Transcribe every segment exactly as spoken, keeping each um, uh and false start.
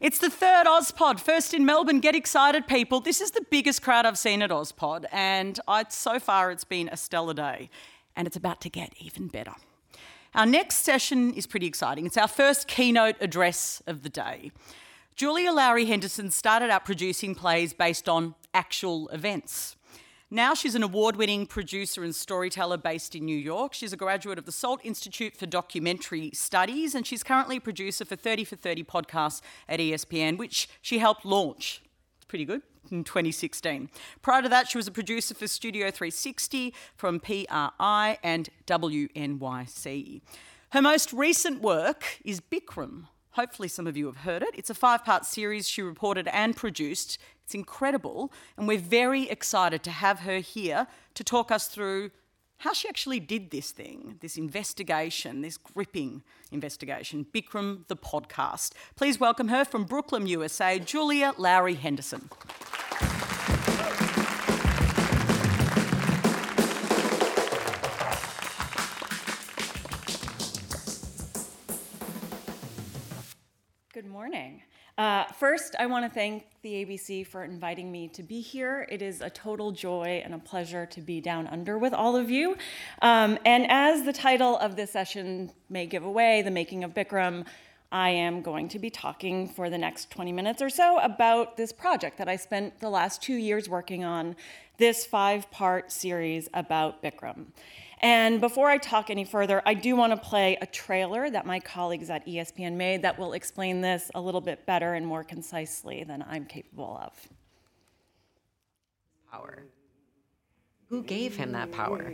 It's the third Ozpod, first in Melbourne. Get excited, people. This is the biggest crowd I've seen at Ozpod, and I, so far it's been a stellar day, and it's about to get even better. Our next session is pretty exciting. It's our first keynote address of the day. Julia Lowry Henderson started out producing plays based on actual events. Now she's an award-winning producer and storyteller based in New York. She's a graduate of the Salt Institute for Documentary Studies, and she's currently a producer for thirty for thirty podcasts at E S P N, which she helped launch. It's pretty good. In twenty sixteen. Prior to that, she was a producer for Studio three sixty from P R I and W N Y C. Her most recent work is Bikram. Hopefully some of you have heard it. It's a five-part series she reported and produced. It's incredible, and we're very excited to have her here to talk us through how she actually did this thing, this investigation, this gripping investigation, Bikram the podcast. Please welcome her from Brooklyn, U S A, Julia Lowry Henderson. Good morning. Uh, first, I want to thank the A B C for inviting me to be here. It is a total joy and a pleasure to be down under with all of you. Um, and as the title of this session may give away, The Making of Bikram, I am going to be talking for the next twenty minutes or so about this project that I spent the last two years working on, this five-part series about Bikram. And before I talk any further, I do want to play a trailer that my colleagues at E S P N made that will explain this a little bit better and more concisely than I'm capable of. Power. Who gave him that power?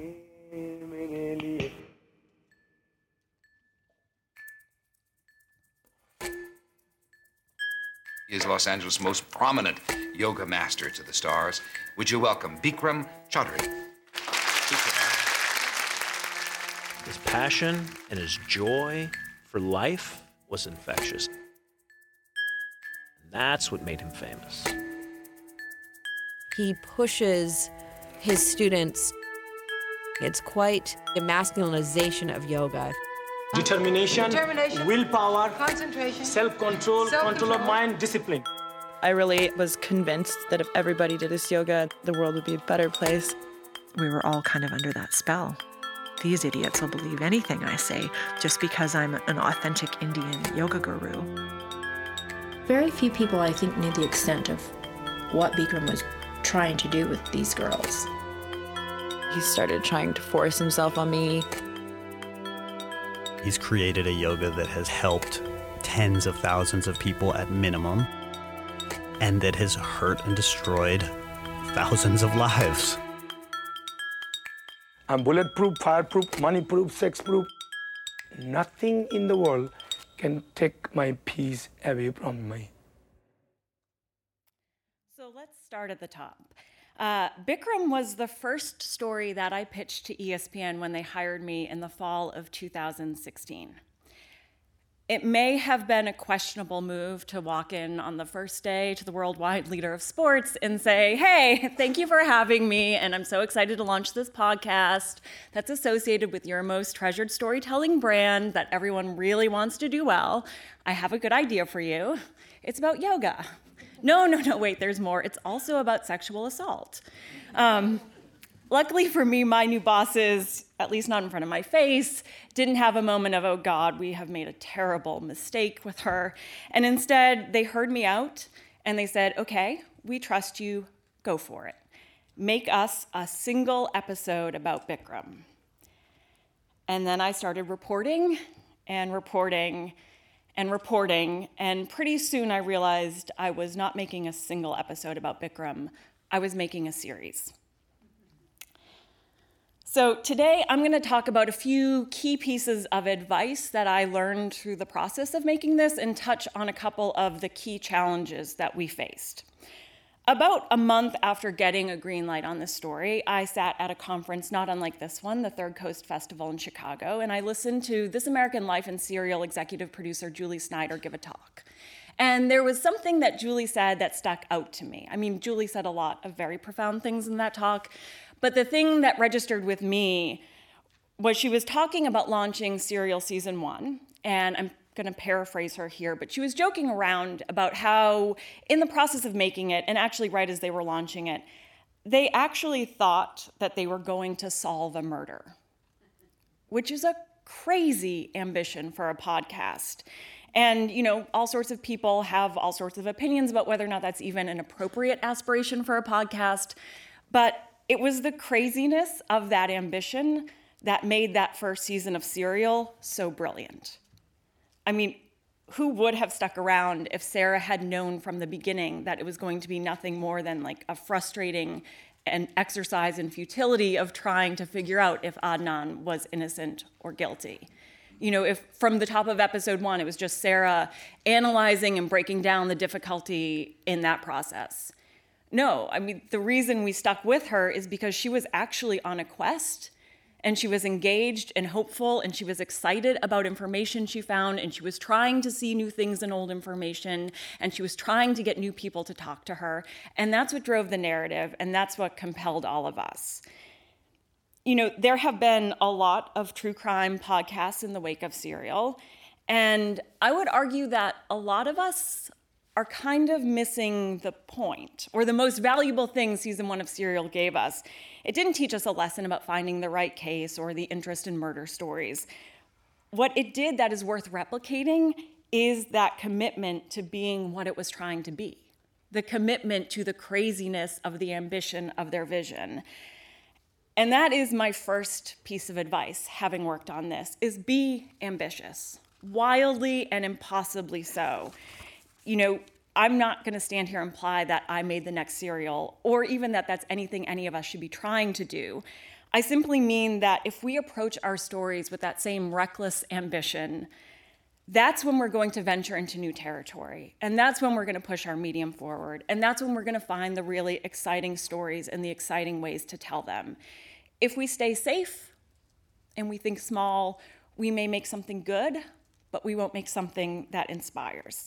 He is Los Angeles' most prominent yoga master to the stars. Would you welcome Bikram Choudhury? His passion and his joy for life was infectious. And that's what made him famous. He pushes his students. It's quite a masculinization of yoga. Determination, Determination, willpower, concentration, self-control, self-control, control of mind, discipline. I really was convinced that if everybody did this yoga, the world would be a better place. We were all kind of under that spell. These idiots will believe anything I say just because I'm an authentic Indian yoga guru. Very few people, I think, knew the extent of what Bikram was trying to do with these girls. He started trying to force himself on me. He's created a yoga that has helped tens of thousands of people at minimum, and that has hurt and destroyed thousands of lives. I'm bulletproof, fireproof, money-proof, sex-proof. Nothing in the world can take my peace away from me. So let's start at the top. Uh, Bikram was the first story that I pitched to E S P N when they hired me in the fall of two thousand sixteen. It may have been a questionable move to walk in on the first day to the worldwide leader of sports and say, hey, thank you for having me, and I'm so excited to launch this podcast that's associated with your most treasured storytelling brand that everyone really wants to do well. I have a good idea for you. It's about yoga. No, no, no, wait, there's more. It's also about sexual assault. Um, luckily for me, my new bosses, at least not in front of my face, didn't have a moment of, oh God, we have made a terrible mistake with her. And instead, they heard me out and they said, okay, we trust you, go for it. Make us a single episode about Bikram. And then I started reporting and reporting and reporting, and pretty soon I realized I was not making a single episode about Bikram, I was making a series. So today I'm going to talk about a few key pieces of advice that I learned through the process of making this and touch on a couple of the key challenges that we faced. About a month after getting a green light on this story, I sat at a conference not unlike this one, the Third Coast Festival in Chicago, and I listened to This American Life and Serial executive producer Julie Snyder give a talk. And there was something that Julie said that stuck out to me. I mean, Julie said a lot of very profound things in that talk, but the thing that registered with me was she was talking about launching Serial Season one, and I'm going to paraphrase her here, but she was joking around about how in the process of making it, and actually right as they were launching it, they actually thought that they were going to solve a murder, which is a crazy ambition for a podcast. And, you know, all sorts of people have all sorts of opinions about whether or not that's even an appropriate aspiration for a podcast. But it was the craziness of that ambition that made that first season of Serial so brilliant. I mean, who would have stuck around if Sarah had known from the beginning that it was going to be nothing more than like a frustrating an exercise in futility of trying to figure out if Adnan was innocent or guilty? You know, if from the top of episode one, it was just Sarah analyzing and breaking down the difficulty in that process. No, I mean, the reason we stuck with her is because she was actually on a quest, and she was engaged and hopeful, and she was excited about information she found, and she was trying to see new things in old information, and she was trying to get new people to talk to her. And that's what drove the narrative, and that's what compelled all of us. You know, there have been a lot of true crime podcasts in the wake of Serial, and I would argue that a lot of us are kind of missing the point, or the most valuable thing season one of Serial gave us. It didn't teach us a lesson about finding the right case or the interest in murder stories. What it did that is worth replicating is that commitment to being what it was trying to be, the commitment to the craziness of the ambition of their vision. And that is my first piece of advice, having worked on this, is be ambitious, wildly and impossibly so. You know, I'm not going to stand here and imply that I made the next Serial, or even that that's anything any of us should be trying to do. I simply mean that if we approach our stories with that same reckless ambition, that's when we're going to venture into new territory. And that's when we're going to push our medium forward. And that's when we're going to find the really exciting stories and the exciting ways to tell them. If we stay safe and we think small, we may make something good, but we won't make something that inspires.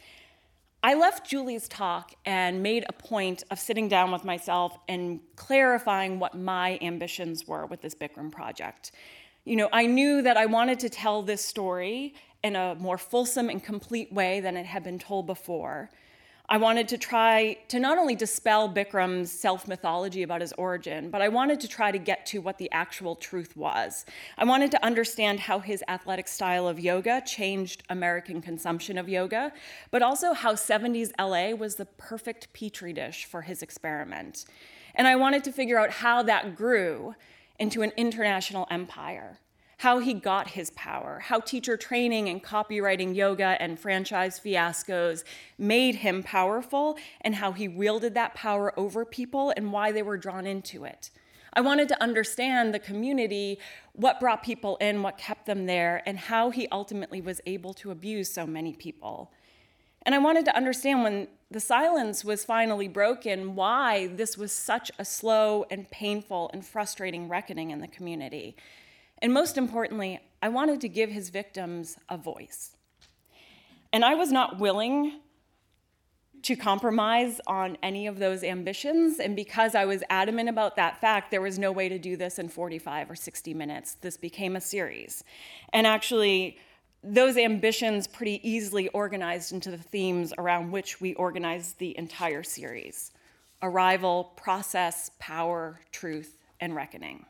I left Julie's talk and made a point of sitting down with myself and clarifying what my ambitions were with this Bikram project. You know, I knew that I wanted to tell this story in a more fulsome and complete way than it had been told before. I wanted to try to not only dispel Bikram's self-mythology about his origin, but I wanted to try to get to what the actual truth was. I wanted to understand how his athletic style of yoga changed American consumption of yoga, but also how seventies L A was the perfect petri dish for his experiment. And I wanted to figure out how that grew into an international empire, how he got his power, how teacher training and copywriting yoga and franchise fiascos made him powerful, and how he wielded that power over people and why they were drawn into it. I wanted to understand the community, what brought people in, what kept them there, and how he ultimately was able to abuse so many people. And I wanted to understand, when the silence was finally broken, why this was such a slow and painful and frustrating reckoning in the community. And most importantly, I wanted to give his victims a voice. And I was not willing to compromise on any of those ambitions. And because I was adamant about that fact, there was no way to do this in forty-five or sixty minutes. This became a series. And actually, those ambitions pretty easily organized into the themes around which we organized the entire series: arrival, process, power, truth, and reckoning.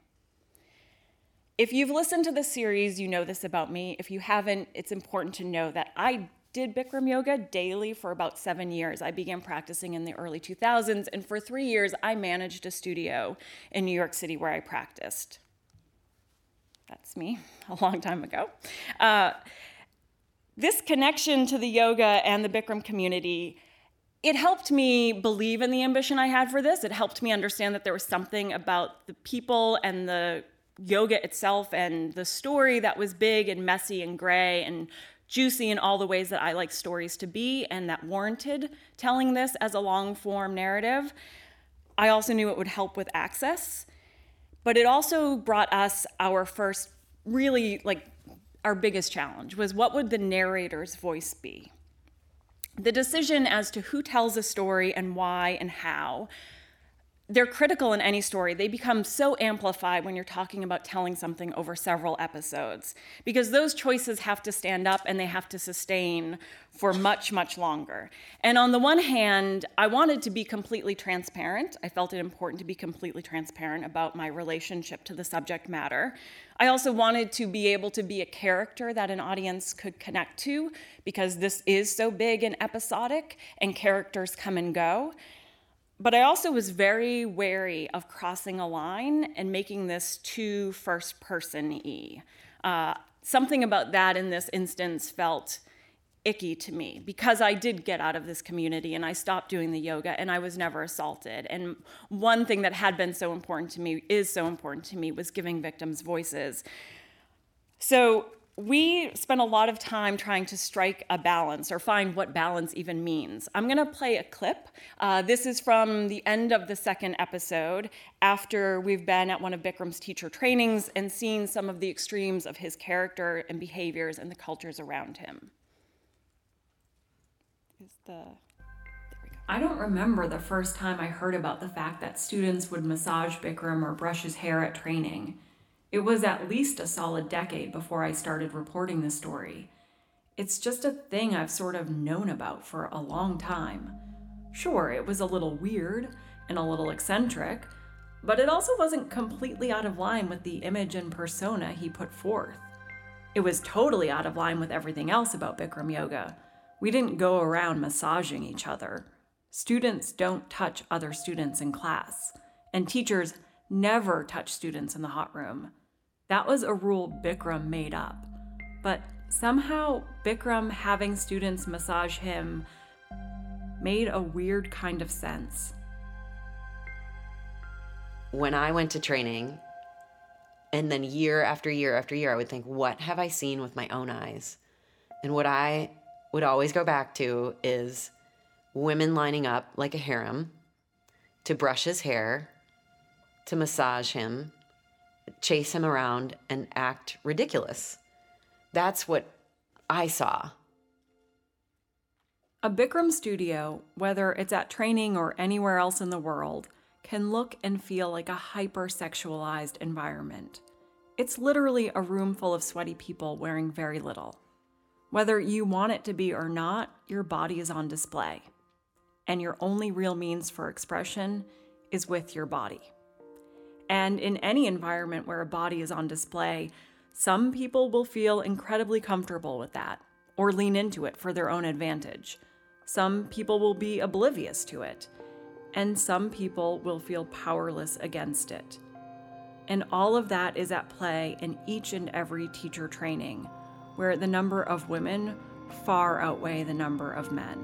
If you've listened to the series, you know this about me. If you haven't, it's important to know that I did Bikram yoga daily for about seven years. I began practicing in the early two thousands, and for three years, I managed a studio in New York City where I practiced. That's me, a long time ago. Uh, this connection to the yoga and the Bikram community, it helped me believe in the ambition I had for this. It helped me understand that there was something about the people and the yoga itself and the story that was big and messy and gray and juicy in all the ways that I like stories to be, and that warranted telling this as a long-form narrative. I also knew it would help with access, but it also brought us our first, really, like, our biggest challenge was, what would the narrator's voice be? The decision as to who tells a story and why and how, they're critical in any story. They become so amplified when you're talking about telling something over several episodes, because those choices have to stand up and they have to sustain for much, much longer. And on the one hand, I wanted to be completely transparent. I felt it important to be completely transparent about my relationship to the subject matter. I also wanted to be able to be a character that an audience could connect to, because this is so big and episodic and characters come and go. But I also was very wary of crossing a line and making this too first-person-y. Uh, something about that in this instance felt icky to me, because I did get out of this community and I stopped doing the yoga and I was never assaulted. And one thing that had been so important to me, is so important to me, was giving victims voices. So we spent a lot of time trying to strike a balance, or find what balance even means. I'm gonna play a clip. Uh, this is from the end of the second episode, after we've been at one of Bikram's teacher trainings and seen some of the extremes of his character and behaviors and the cultures around him. Is the... There we go. I don't remember the first time I heard about the fact that students would massage Bikram or brush his hair at training. It was at least a solid decade before I started reporting this story. It's just a thing I've sort of known about for a long time. Sure, it was a little weird and a little eccentric, but it also wasn't completely out of line with the image and persona he put forth. It was totally out of line with everything else about Bikram yoga. We didn't go around massaging each other. Students don't touch other students in class, and teachers never touch students in the hot room. That was a rule Bikram made up. But somehow, Bikram having students massage him made a weird kind of sense. When I went to training, and then year after year after year, I would think, what have I seen with my own eyes? And what I would always go back to is women lining up like a harem to brush his hair, to massage him, chase him around, and act ridiculous. That's what I saw. A Bikram studio, whether it's at training or anywhere else in the world, can look and feel like a hyper-sexualized environment. It's literally a room full of sweaty people wearing very little. Whether you want it to be or not, your body is on display. And your only real means for expression is with your body. And in any environment where a body is on display, some people will feel incredibly comfortable with that, or lean into it for their own advantage. Some people will be oblivious to it, and some people will feel powerless against it. And all of that is at play in each and every teacher training, where the number of women far outweigh the number of men.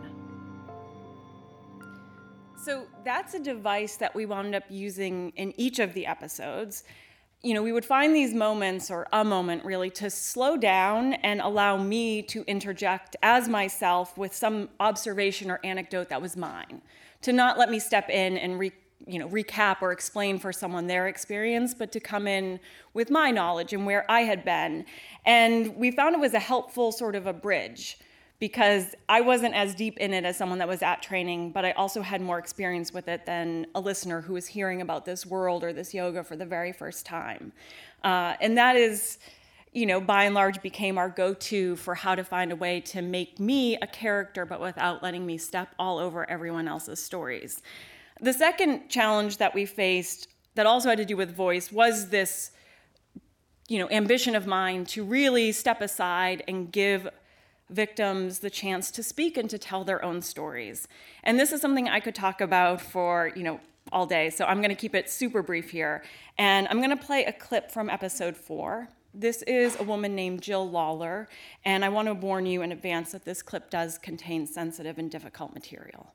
So that's a device that we wound up using in each of the episodes. You know, we would find these moments, or a moment really, to slow down and allow me to interject as myself with some observation or anecdote that was mine, to not let me step in and re, you know, recap or explain for someone their experience, but to come in with my knowledge and where I had been. And we found it was a helpful sort of a bridge, because I wasn't as deep in it as someone that was at training, but I also had more experience with it than a listener who was hearing about this world or this yoga for the very first time. Uh, and that is, you know, by and large became our go-to for how to find a way to make me a character, but without letting me step all over everyone else's stories. The second challenge that we faced that also had to do with voice was this, you know, ambition of mine to really step aside and give victims the chance to speak and to tell their own stories. And this is something I could talk about for, you know, all day, so I'm going to keep it super brief here. And I'm going to play a clip from episode four. This is a woman named Jill Lawler, and I want to warn you in advance that this clip does contain sensitive and difficult material.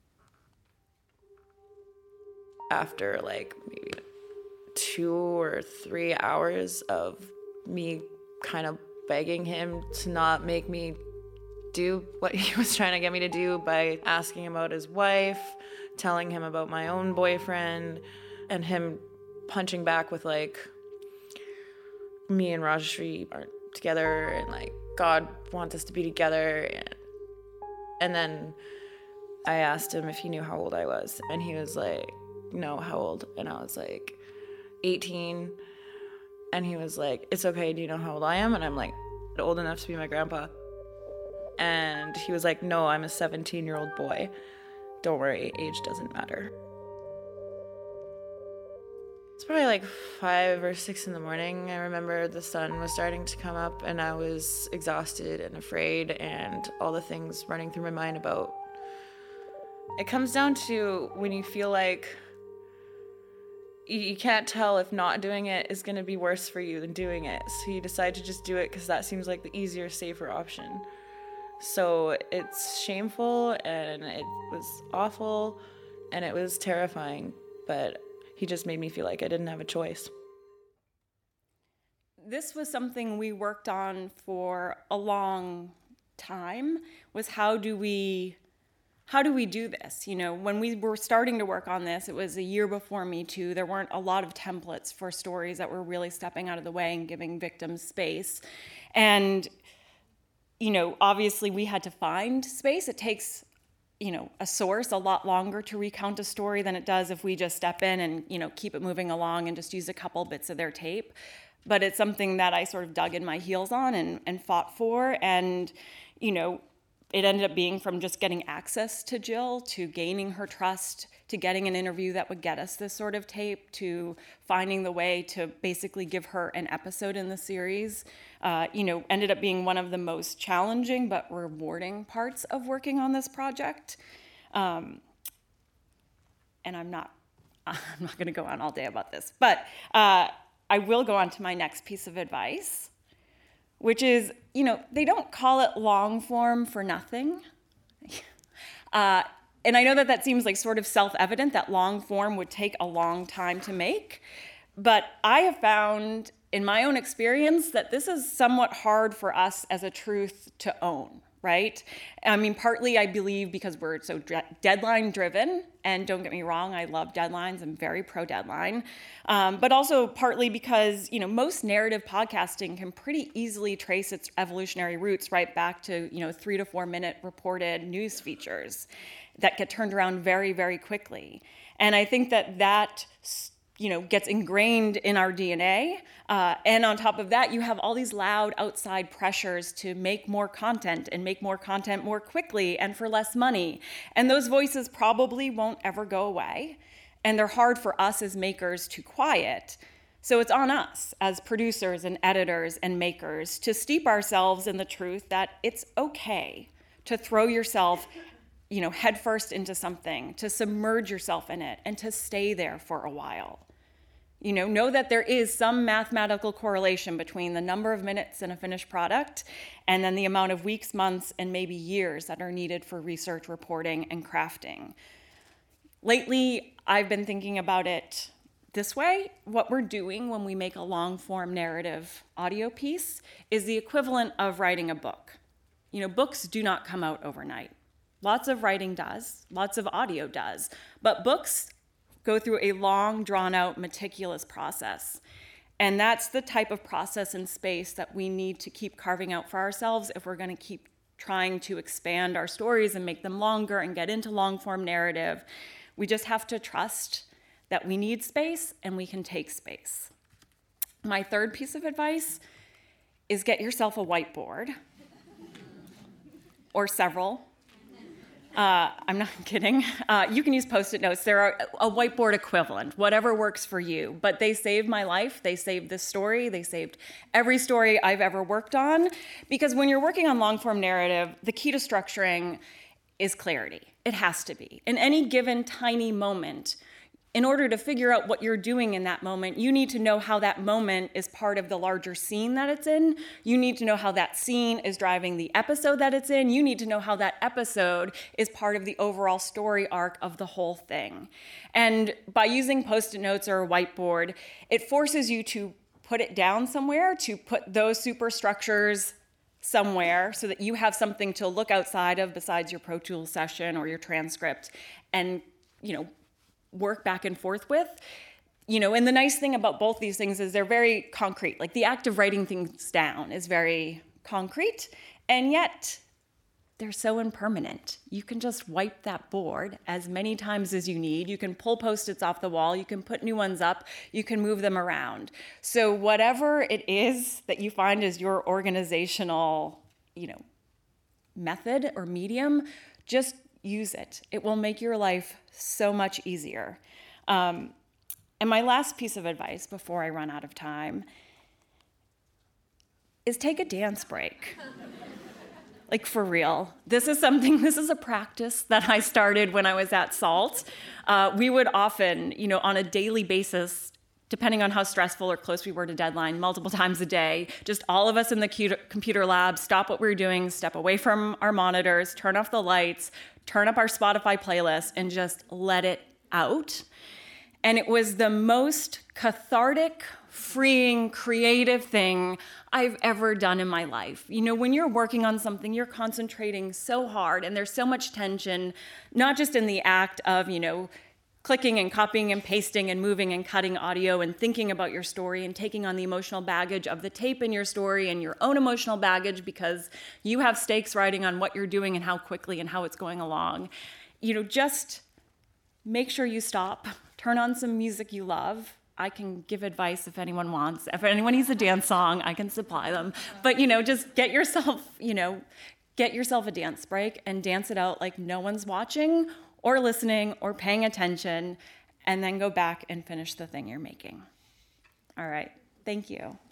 After like maybe two or three hours of me kind of begging him to not make me do what he was trying to get me to do by asking him about his wife, telling him about my own boyfriend, and him punching back with like, me and Rajashri aren't together, and like God wants us to be together. And, and then I asked him if he knew how old I was, and he was like, no, how old? And I was like, eighteen. And he was like, it's okay, do you know how old I am? And I'm like, old enough to be my grandpa. And he was like, no, I'm a seventeen-year-old boy. Don't worry, age doesn't matter. It's probably like five or six in the morning. I remember the sun was starting to come up and I was exhausted and afraid and all the things running through my mind about. It comes down to when you feel like you, you can't tell if not doing it is going to be worse for you than doing it. So you decide to just do it because that seems like the easier, safer option. So it's shameful and it was awful and it was terrifying, but he just made me feel like I didn't have a choice. This was something we worked on for a long time, was how do we how do we do this? You know, when we were starting to work on this, it was a year before Me Too. There weren't a lot of templates for stories that were really stepping out of the way and giving victims space. And, you know, obviously we had to find space. It takes you know, a source a lot longer to recount a story than it does if we just step in and, you know, keep it moving along and just use a couple bits of their tape. But it's something that I sort of dug in my heels on and, and fought for. And, you know, it ended up being from just getting access to Jill, to gaining her trust, to getting an interview that would get us this sort of tape, to finding the way to basically give her an episode in the series. Uh, you know, ended up being one of the most challenging but rewarding parts of working on this project. Um, and I'm not, I'm not going to go on all day about this, but uh, I will go on to my next piece of advice, which is, you know, they don't call it long form for nothing. uh, and I know that that seems like sort of self-evident, that long form would take a long time to make, but I have found in my own experience that this is somewhat hard for us as a truth to own, right? I mean, partly I believe because we're so de- deadline driven, and don't get me wrong, I love deadlines, I'm very pro deadline, um, but also partly because, you know, most narrative podcasting can pretty easily trace its evolutionary roots right back to, you know, three to four minute reported news features that get turned around very, very quickly. And I think that that you know, gets ingrained in our D N A. Uh, and on top of that, you have all these loud outside pressures to make more content and make more content more quickly and for less money. And those voices probably won't ever go away. And they're hard for us as makers to quiet. So it's on us as producers and editors and makers to steep ourselves in the truth that it's okay to throw yourself you know, headfirst into something, to submerge yourself in it and to stay there for a while. You know, know that there is some mathematical correlation between the number of minutes in a finished product and then the amount of weeks, months, and maybe years that are needed for research, reporting, and crafting. Lately, I've been thinking about it this way. What we're doing when we make a long-form narrative audio piece is the equivalent of writing a book. You know, books do not come out overnight. Lots of writing does, lots of audio does, but books go through a long, drawn-out, meticulous process. And that's the type of process and space that we need to keep carving out for ourselves if we're going to keep trying to expand our stories and make them longer and get into long-form narrative. We just have to trust that we need space and we can take space. My third piece of advice is get yourself a whiteboard, or several. Uh, I'm not kidding. Uh, you can use Post-it notes. There are a whiteboard equivalent, whatever works for you. But they saved my life. They saved this story. They saved every story I've ever worked on. Because when you're working on long-form narrative, the key to structuring is clarity. It has to be. In any given tiny moment, in order to figure out what you're doing in that moment, you need to know how that moment is part of the larger scene that it's in. You need to know how that scene is driving the episode that it's in. You need to know how that episode is part of the overall story arc of the whole thing. And by using Post-it notes or a whiteboard, it forces you to put it down somewhere, to put those superstructures somewhere so that you have something to look outside of besides your Pro Tools session or your transcript and, you know, work back and forth with. You know, and the nice thing about both these things is they're very concrete. Like the act of writing things down is very concrete, and yet they're so impermanent. You can just wipe that board as many times as you need. You can pull Post-its off the wall. You can put new ones up. You can move them around. So whatever it is that you find is your organizational, you know, method or medium, just use it. It will make your life so much easier. Um, and my last piece of advice before I run out of time is take a dance break. Like, for real. This is something, this is a practice that I started when I was at SALT. Uh, we would often, you know, on a daily basis, depending on how stressful or close we were to deadline, multiple times a day, just all of us in the computer lab, stop what we were doing, step away from our monitors, turn off the lights, turn up our Spotify playlist, and just let it out. And it was the most cathartic, freeing, creative thing I've ever done in my life. You know, when you're working on something, you're concentrating so hard and there's so much tension, not just in the act of, you know, clicking and copying and pasting and moving and cutting audio and thinking about your story and taking on the emotional baggage of the tape in your story and your own emotional baggage because you have stakes riding on what you're doing and how quickly and how it's going along. You know, just make sure you stop, turn on some music you love. I can give advice if anyone wants. If anyone needs a dance song, I can supply them. But, you know, just get yourself, you know, get yourself a dance break and dance it out like no one's watching or listening or paying attention, and then go back and finish the thing you're making. All right. Thank you.